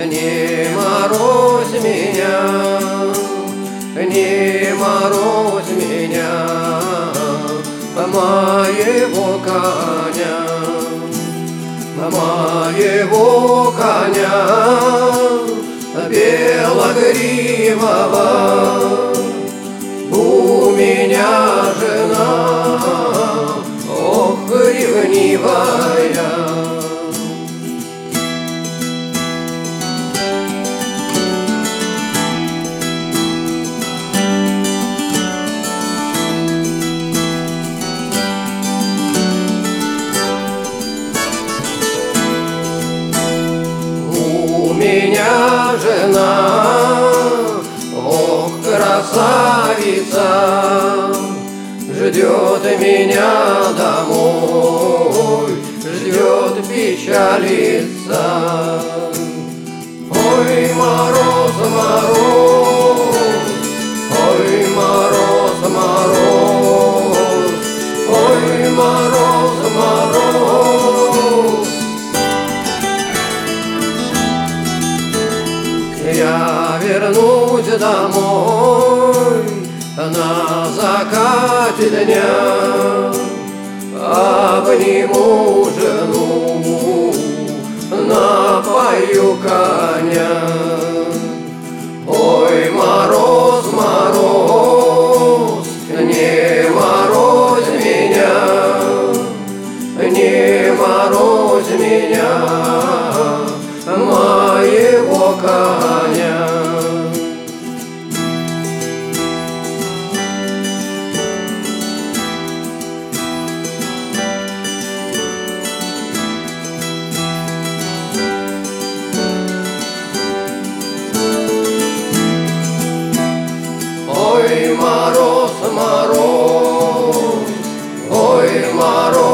Не морозь меня, не морозь меня, моего коня, моего коня белогривого. У меня жена, ох, ревнивая. У меня жена, ох, красавица, ждет меня домой, ждет, печалится. Ой, мороз, мороз, ой, мороз, мороз, ой, мороз, мороз. Я вернусь домой на закате дня, обниму жену, напою коня. Ой, мороз, мороз, не морозь меня, не морозь меня, моего коня. Ой, мороз, мороз, ой, мороз.